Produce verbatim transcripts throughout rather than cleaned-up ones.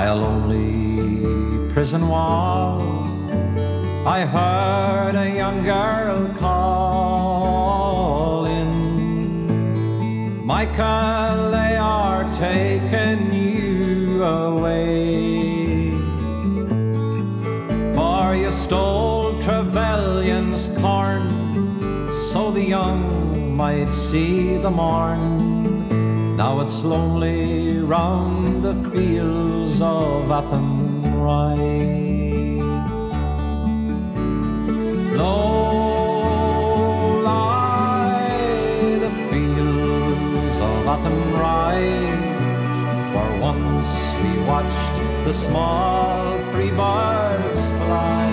a lonely prison wall, I heard a young girl calling, Michael, they are taking you away, for you stole Trevelyan's corn, so the young might see the morn. Now it's lonely round the fields of Athenry. Low lie the fields of Athenry, where once we watched the small free birds fly.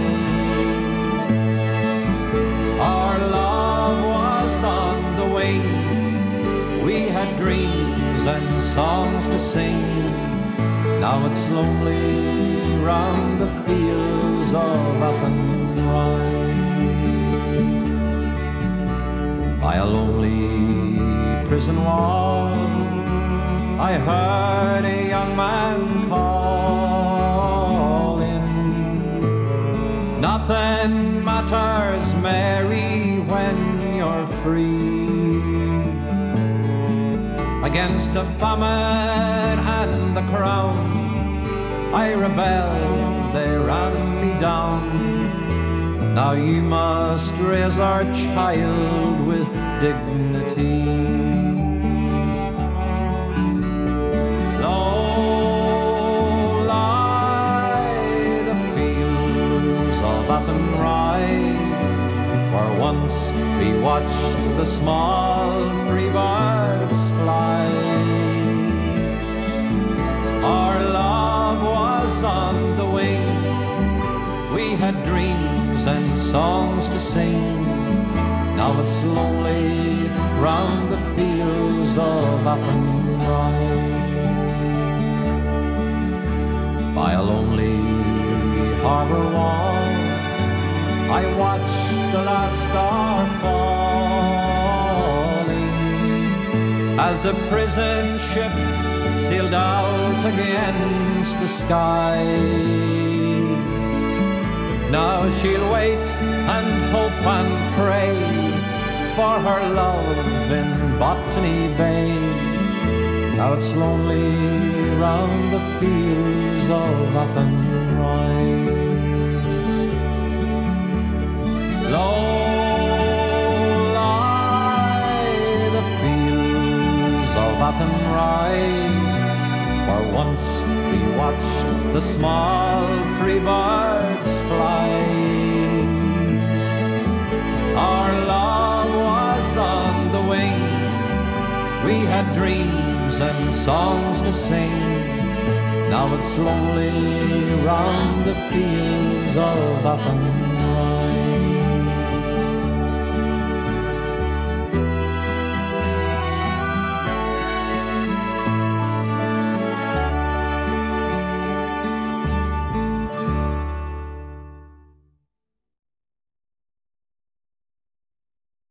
Our love was on the wing, we had dreams and songs to sing. Now it's lonely round the fields of Athenry. By a lonely prison wall, I heard a young man calling, nothing matters, Mary, when you're free. Against the famine and the crown, I rebelled, they ran me down. Now you must raise our child with dignity. Low lie the fields of Athenry, where once we watched the small free birds fly. Our love was on the wing, we had dreams and songs to sing. Now it's lonely round the fields of Athenry. By a lonely harbour wall, I watched the last star falling, as the prison ship sailed out against the sky. Now she'll wait and hope and pray for her love in Botany Bay. Now it's lonely round the fields of Athenry. Low lie the fields of Athenry, where once we watched the small free birds fly. Our love was on the wing, we had dreams and songs to sing. Now it's lonely round the fields of Athenry.